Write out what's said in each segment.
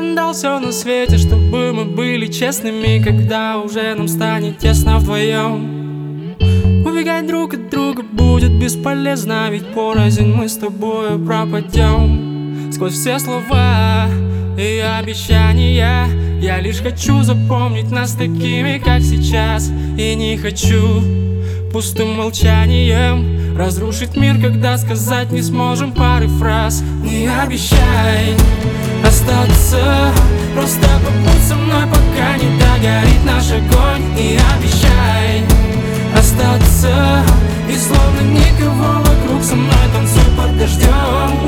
отдал все на свете, чтобы мы были честными, когда уже нам станет тесно вдвоем. Убегать друг от друга будет бесполезно, ведь порознь мы с тобою пропадем. Сквозь все слова и обещания я лишь хочу запомнить нас такими, как сейчас. И не хочу пустым молчанием разрушить мир, когда сказать не сможем пары фраз. Не обещай остаться, просто побудь со мной, пока не догорит наш огонь. Не обещай остаться, и словно никого вокруг, со мной танцуй под дождем.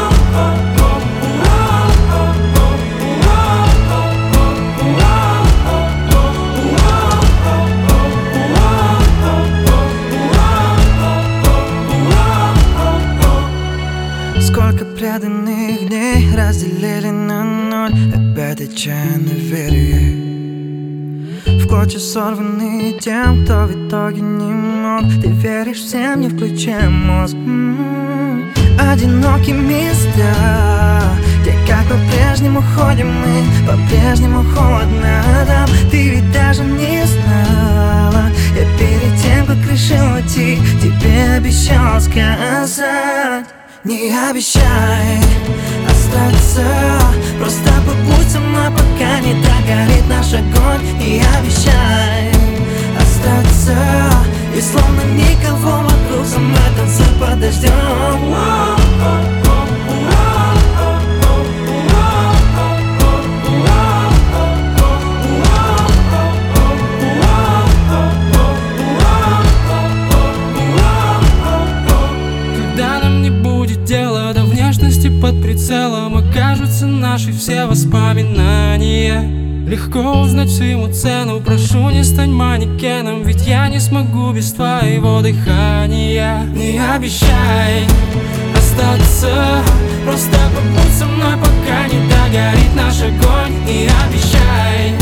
Сколько преданных дней разделили на ноль, опять отчаянно верю в клочья, сорванные тем, кто в итоге не мог. Ты веришь всем, не включая мозг. Одинокие места, где как по-прежнему ходим мы, по-прежнему холодно там. Ты ведь даже не знала, я перед тем, как решил уйти, тебе обещал сказать. Не обещай остаться, просто побудь со мной, пока не догорит наш огонь. Не обещай остаться, и словно никого вокруг, со мной танцуй под дождем. Дело до внешности под прицелом окажутся наши все воспоминания. Легко узнать всему цену, прошу, не стань манекеном, ведь я не смогу без твоего дыхания. Не обещай остаться, просто побудь со мной, пока не догорит наш огонь. Не обещай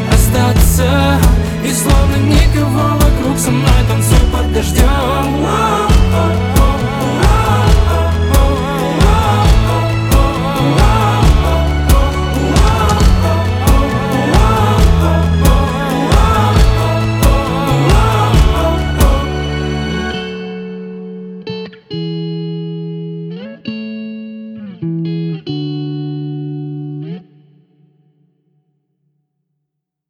остаться, и словно никого вокруг, со мной танцуй под дождем.